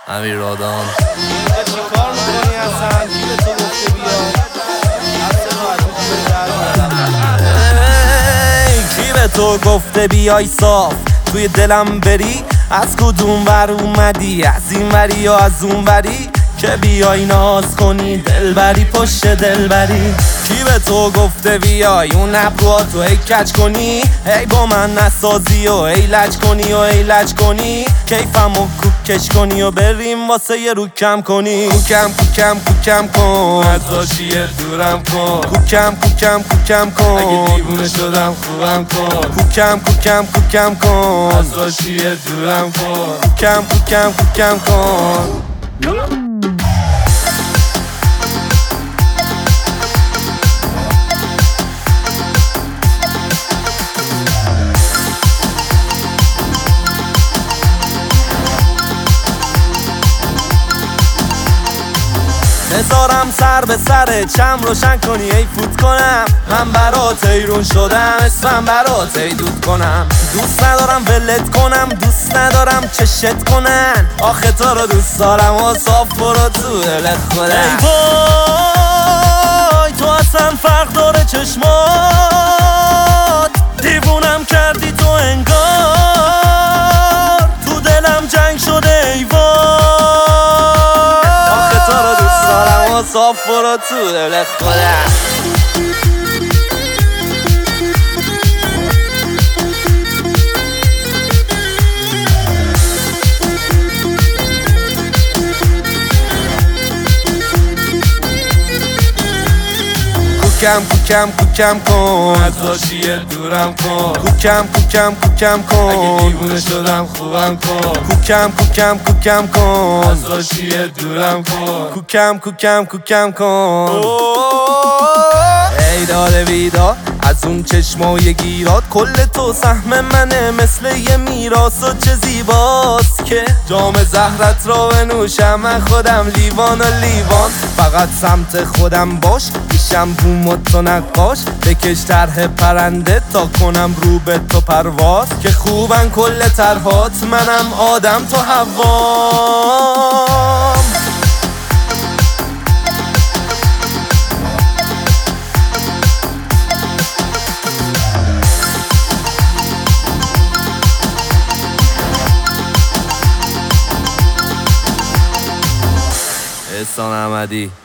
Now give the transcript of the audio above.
امیر رادان. چی کار میکنی اصلا؟ کی به تو گفته بیا؟ کی به تو گفته بیای صاف توی دلم بری؟ از کدوم ور اومدی؟ از این وری یا از اون وری؟ که بیای ناز کنی دلبری پشت دلبری. کی به تو گفته بیای اون ابروهاتو ای کج کنی؟ ای با من نسازی و ای لج کنی و ای لج کنی، کیفمو کوکش کنی و بریم واسه یه رو کم کنی. کوکم کوکم کوکم کن ازاشیه دورم کن، کوکم کوکم کوکم کن اگه دیوونه شدم خوبم کن، کوکم کوکم کوکم کن ازاشیه دورم کن، کوکم کوکم کوکم کن. بذارم سر به سر چم روشن کنی ای فوت کنم، من برات ایرون شدم اسمم برات ای دود کنم. دوست ندارم ولت کنم، دوست ندارم چشت کنن، آخه تو رو دوست دارم و صاف برو تو دلت خودم. ای وای تو اصلا فرق داره چشمات، دیوونم کردی تو انگار، تو دلم جنگ شده ای وای، آخه تو رو دوست دارم و صاف برو تو دلت خودم. کوکم کوکم کوکم کن ازاشیه دورم کن، کوکم کوکم کوکم کن اگه دیوونه شدم خوبم کن، کوکم کوکم کوکم کن ازاشیه دورم کن، کوکم کوکم کوکم کن. ای داره بیدار از اون چشمای گیرات، کل تو سهم منه مثل یه میراث و چه زیباست که جام زهرت را بنوشم من خودم لیوان و لیوان. فقط سمت خودم باش پیشم بوم و تو نقاش، بکش طرح پرنده تا کنم رو به تو پرواز، که خوبن کل طرحات منم آدم تو هوام. احسان احمدی.